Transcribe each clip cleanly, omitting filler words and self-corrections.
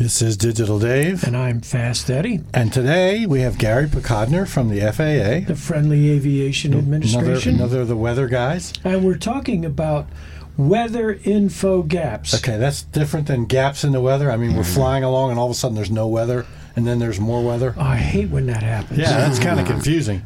This is Digital Dave. And I'm Fast Eddie. And today we have Gary Picodner from the FAA. The Friendly Aviation Administration. Another of the weather guys. And we're talking about weather info gaps. Okay, that's different than gaps in the weather. I mean, we're flying along and all of a sudden there's no weather and then there's more weather. Oh, I hate when that happens. Yeah, that's kind of confusing.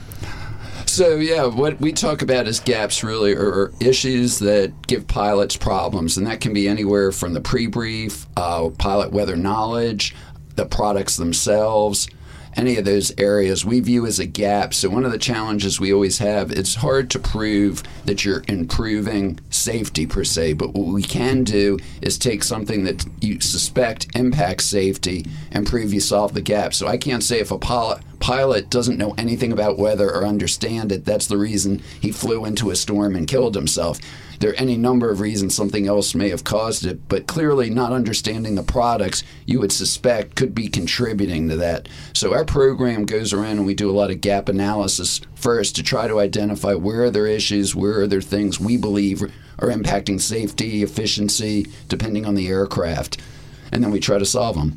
So, yeah, what we talk about as gaps really are issues that give pilots problems, and that can be anywhere from the pre-brief, pilot weather knowledge, the products themselves, any of those areas we view as a gap. So one of the challenges we always have, it's hard to prove that you're improving safety per se, but what we can do is take something that you suspect impacts safety and prove you solve the gap. So I can't say if a pilot doesn't know anything about weather or understand it, that's the reason he flew into a storm and killed himself. There are any number of reasons something else may have caused it, but clearly not understanding the products you would suspect could be contributing to that. So our program goes around and we do a lot of gap analysis first to try to identify where are there issues, where are there things we believe are impacting safety, efficiency, depending on the aircraft, and then we try to solve them.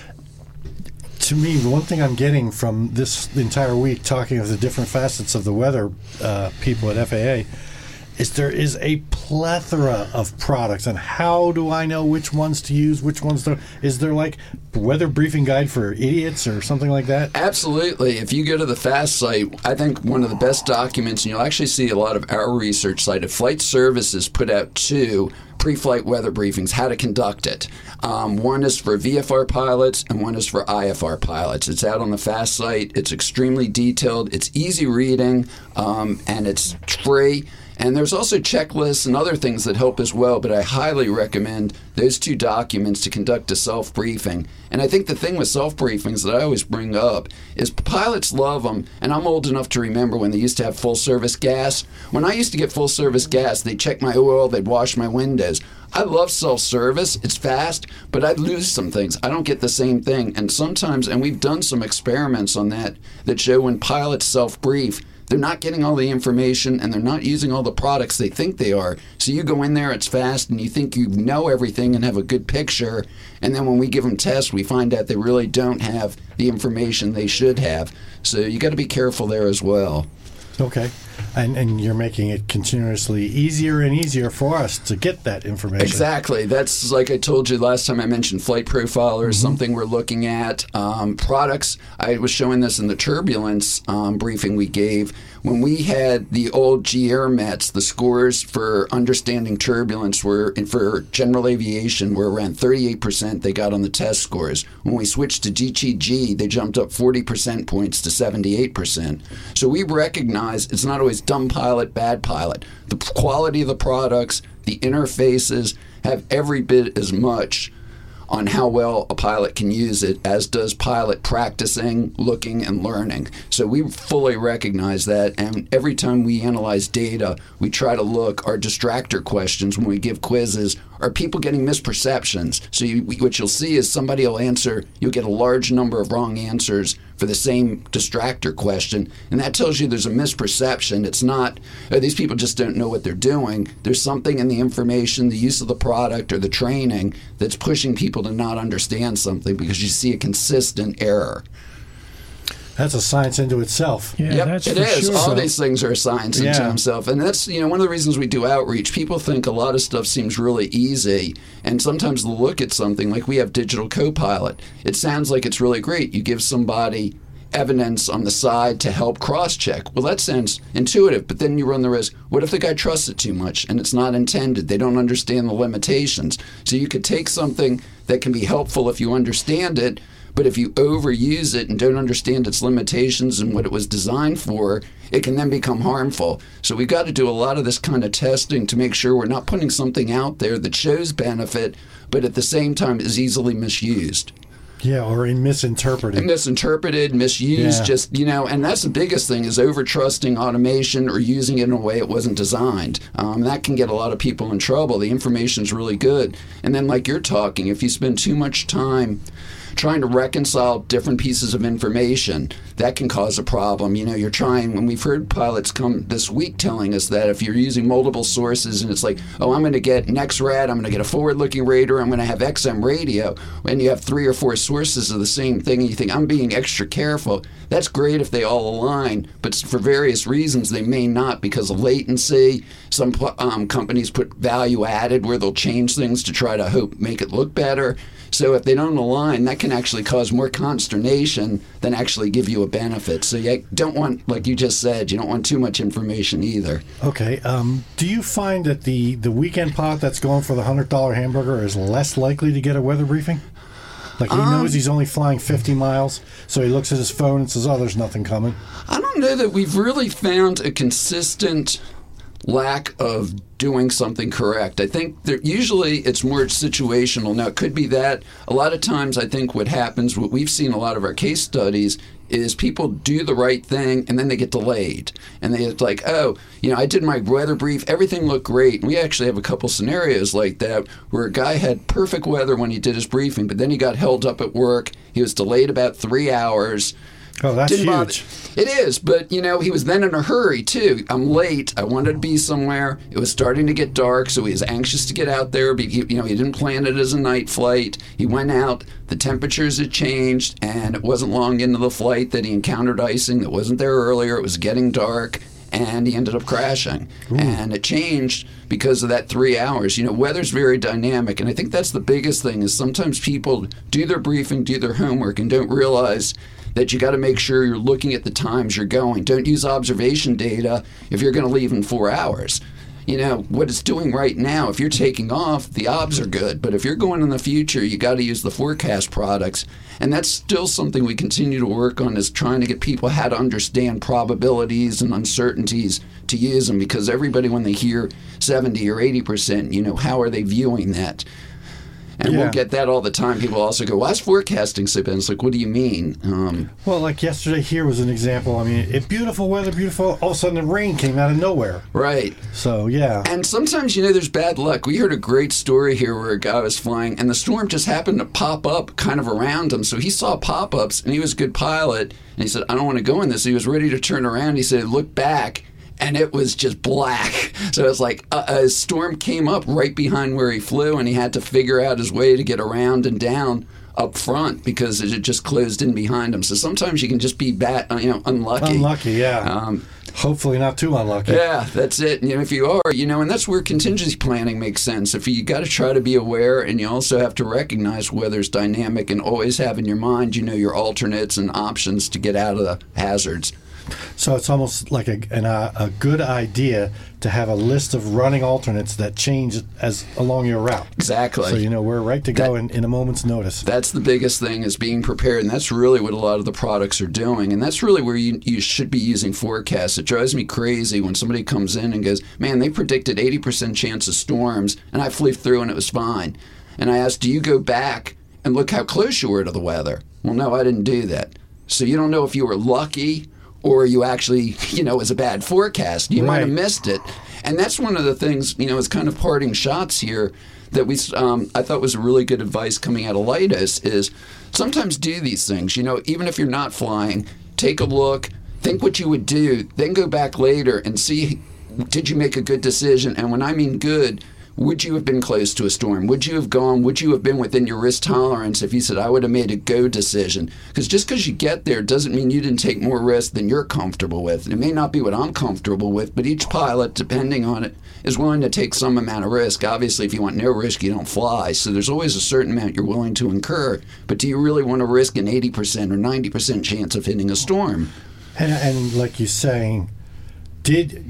To me, the one thing I'm getting from this entire week talking of the different facets of the weather people at FAA is there is a plethora of products, and how do I know which ones to use, which ones to... Is there like weather briefing guide for idiots or something like that? Absolutely. If you go to the FAST site, I think one of the best documents, and you'll actually see a lot of our research cited, Flight Services put out 2 pre-flight weather briefings, how to conduct it. One is for VFR pilots and one is for IFR pilots. It's out on the FAST site. It's extremely detailed. It's easy reading, and it's free. And there's also checklists and other things that help as well, but I highly recommend those 2 documents to conduct a self-briefing. And I think the thing with self-briefings that I always bring up is pilots love them, and I'm old enough to remember when they used to have full-service gas. When I used to get full-service gas, they'd check my oil, they'd wash my windows. I love self-service. It's fast, but I'd lose some things. I don't get the same thing. And sometimes, and we've done some experiments on that show when pilots self-brief, they're not getting all the information and they're not using all the products they think they are. So you go in there, it's fast, and you think you know everything and have a good picture. And then when we give them tests, we find out they really don't have the information they should have. So you got to be careful there as well. Okay. And you're making it continuously easier and easier for us to get that information. Exactly. That's like I told you last time I mentioned Flight Profiler is something we're looking at. Products, I was showing this in the turbulence briefing we gave. When we had the old GR METs, the scores for understanding turbulence were, for general aviation, were around 38% they got on the test scores. When we switched to GTG, they jumped up 40% points to 78%. So we recognize it's not always dumb pilot, bad pilot. The quality of the products, the interfaces have every bit as much on how well a pilot can use it as does pilot practicing, looking, and learning. So we fully recognize that, and every time we analyze data, we try to look, our distractor questions when we give quizzes, are people getting misperceptions? So what you'll see is somebody will answer, you'll get a large number of wrong answers for the same distractor question, and that tells you there's a misperception. It's not, these people just don't know what they're doing. There's something in the information, the use of the product, or the training that's pushing people to not understand something because you see a consistent error. That's a science into itself. Yeah, yep, that's it for is. Sure. All these things are a science into themselves. And that's, one of the reasons we do outreach. People think a lot of stuff seems really easy, and sometimes they'll look at something like we have Digital Copilot. It sounds like it's really great. You give somebody evidence on the side to help cross-check. Well, that sounds intuitive, but then you run the risk, what if the guy trusts it too much and it's not intended? They don't understand the limitations. So you could take something that can be helpful if you understand it, but if you overuse it and don't understand its limitations and what it was designed for, it can then become harmful. So we've got to do a lot of this kind of testing to make sure we're not putting something out there that shows benefit, but at the same time is easily misused. Yeah, or misinterpreted. Misinterpreted, misused, and that's the biggest thing is over-trusting automation or using it in a way it wasn't designed. That can get a lot of people in trouble. The information's really good. And then like you're talking, if you spend too much time trying to reconcile different pieces of information, that can cause a problem. You're trying, when we've heard pilots come this week telling us that if you're using multiple sources and it's like, oh, I'm going to get NEXRAD, I'm going to get a forward-looking radar, I'm going to have XM radio, and you have 3 or 4 sources of the same thing, and you think, I'm being extra careful. That's great if they all align, but for various reasons they may not because of latency. Some companies put value added where they'll change things to try to make it look better. So if they don't align, that can actually cause more consternation than actually give you a benefit. So you don't want, like you just said, you don't want too much information either. Okay. Do you find that the weekend pilot that's going for the $100 hamburger is less likely to get a weather briefing? Like he knows he's only flying 50 miles, so he looks at his phone and says, oh, there's nothing coming. I don't know that we've really found a consistent lack of doing something correct. I think that usually it's more situational. Now, it could be that a lot of times I think what happens, what we've seen a lot of our case studies, is people do the right thing and then they get delayed. And it's like, oh, I did my weather brief, everything looked great. And we actually have a couple scenarios like that where a guy had perfect weather when he did his briefing, but then he got held up at work. He was delayed about 3 hours. Oh, that's huge. It is, but, he was then in a hurry, too. I'm late. I wanted to be somewhere. It was starting to get dark, so he was anxious to get out there. But he didn't plan it as a night flight. He went out. The temperatures had changed, and it wasn't long into the flight that he encountered icing that wasn't there earlier. It was getting dark, and he ended up crashing. Ooh. And it changed because of that 3 hours. Weather's very dynamic, and I think that's the biggest thing is sometimes people do their briefing, do their homework, and don't realize that you got to make sure you're looking at the times you're going. Don't use observation data if you're going to leave in 4 hours. What it's doing right now, if you're taking off, the obs are good. But if you're going in the future, you got to use the forecast products. And that's still something we continue to work on is trying to get people how to understand probabilities and uncertainties to use them. Because everybody, when they hear 70 or 80%, how are they viewing that? And we'll get that all the time. People also go, why's forecasting so bad? It's like, what do you mean? Well, like yesterday here was an example. I mean, beautiful weather, beautiful. All of a sudden, the rain came out of nowhere. Right. So, yeah. And sometimes, there's bad luck. We heard a great story here where a guy was flying, and the storm just happened to pop up kind of around him. So he saw pop-ups, and he was a good pilot. And he said, I don't want to go in this. He was ready to turn around. He said, look back. And it was just black. So it's like a storm came up right behind where he flew, and he had to figure out his way to get around and down up front because it had just closed in behind him. So sometimes you can just be unlucky. Unlucky, yeah. Hopefully not too unlucky. Yeah, that's it. And if you are, and that's where contingency planning makes sense. If you got to try to be aware, and you also have to recognize weather's dynamic and always have in your mind, your alternates and options to get out of the hazards. So it's almost like a good idea to have a list of running alternates that change as along your route. Exactly. So we're right to go in a moment's notice. That's the biggest thing is being prepared, and that's really what a lot of the products are doing. And that's really where you should be using forecasts. It drives me crazy when somebody comes in and goes, man, they predicted 80% chance of storms, and I flew through and it was fine. And I asked, do you go back and look how close you were to the weather? Well, no, I didn't do that. So you don't know if you were lucky or you actually, it was a bad forecast. You might have missed it. And that's one of the things, as kind of parting shots here that I thought was really good advice coming out of Leidos is sometimes do these things. Even if you're not flying, take a look, think what you would do, then go back later and see, did you make a good decision? And when I mean good, would you have been close to a storm? Would you have gone? Would you have been within your risk tolerance if you said, I would have made a go decision? Because just because you get there doesn't mean you didn't take more risk than you're comfortable with. It may not be what I'm comfortable with, but each pilot, depending on it, is willing to take some amount of risk. Obviously, if you want no risk, you don't fly. So there's always a certain amount you're willing to incur. But do you really want to risk an 80% or 90% chance of hitting a storm? And like you're saying, did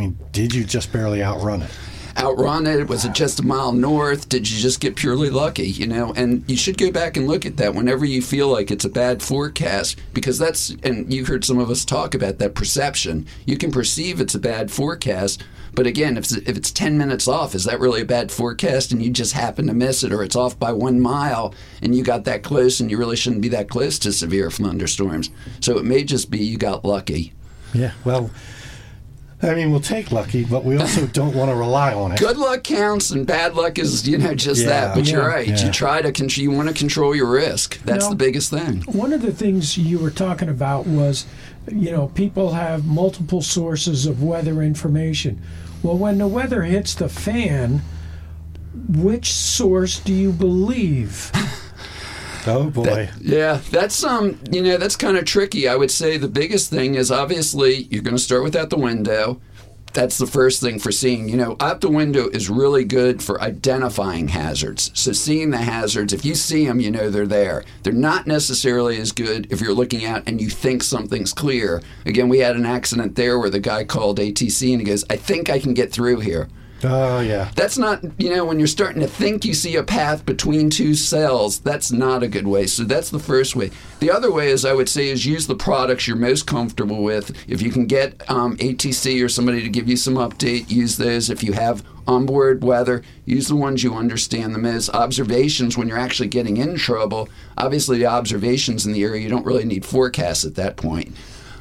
you just barely outrun it? Outrun it? Was it just a mile north? Did you just get purely lucky? And you should go back and look at that whenever you feel like it's a bad forecast, because and you heard some of us talk about that perception. You can perceive it's a bad forecast, but again, if it's 10 minutes off, is that really a bad forecast and you just happen to miss it, or it's off by 1 mile and you got that close and you really shouldn't be that close to severe thunderstorms? So it may just be you got lucky. Yeah, well, I mean, we'll take lucky, but we also don't want to rely on it. Good luck counts, and bad luck is, just that. But you're right. Yeah. You try to you want to control your risk. That's Now, the biggest thing. One of the things you were talking about was, people have multiple sources of weather information. Well, when the weather hits the fan, which source do you believe? Oh boy. That's that's kind of tricky. I would say the biggest thing is obviously you're going to start with out the window. That's the first thing for seeing. Out the window is really good for identifying hazards. So seeing the hazards, if you see them, they're there. They're not necessarily as good if you're looking out and you think something's clear. Again, we had an accident there where the guy called ATC and he goes, "I think I can get through here." Oh, yeah. That's not, when you're starting to think you see a path between two cells, that's not a good way. So that's the first way. The other way, I would say, is use the products you're most comfortable with. If you can get ATC or somebody to give you some update, use those. If you have onboard weather, use the ones you understand them as. Observations, when you're actually getting in trouble, obviously the observations in the area, you don't really need forecasts at that point.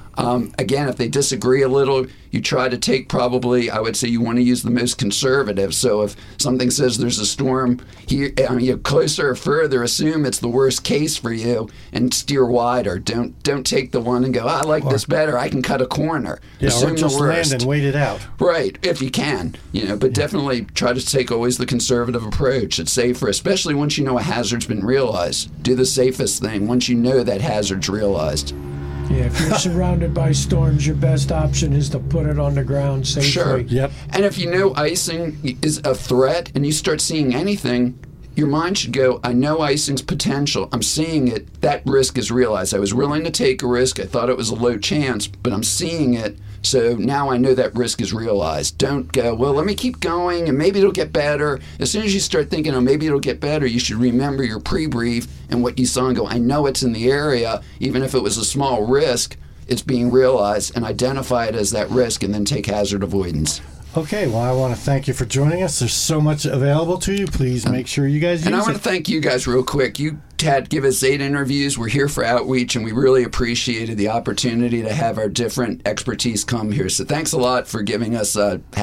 Again, if they disagree a little, you try to take probably, I would say you want to use the most conservative. So if something says there's a storm here, closer or further, assume it's the worst case for you and steer wider. Don't take the one and go, I like this better. I can cut a corner. Yeah, assume or just the worst. land and wait it out. Right, if you can. But definitely try to take always the conservative approach. It's safer, especially once you know a hazard's been realized. Do the safest thing once you know that hazard's realized. Yeah, if you're surrounded by storms, your best option is to put it on the ground safely. Sure. Yep. And if you know icing is a threat and you start seeing anything, your mind should go, I know icing's potential. I'm seeing it. That risk is realized. I was willing to take a risk. I thought it was a low chance, but I'm seeing it. So now I know that risk is realized. Don't go, well, let me keep going and maybe it'll get better. As soon as you start thinking, oh, maybe it'll get better, you should remember your pre-brief and what you saw and go, I know it's in the area. Even if it was a small risk, it's being realized, and identify it as that risk and then take hazard avoidance. Okay, well, I want to thank you for joining us. There's so much available to you. Please make sure you guys use it. And I want to thank you guys real quick. You had give us 8 interviews. We're here for outreach, and we really appreciated the opportunity to have our different expertise come here. So thanks a lot for giving us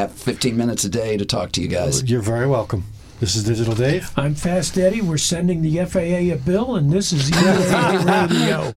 15 minutes a day to talk to you guys. You're very welcome. This is Digital Dave. I'm Fast Eddie. We're sending the FAA a bill, and this is EAA Radio.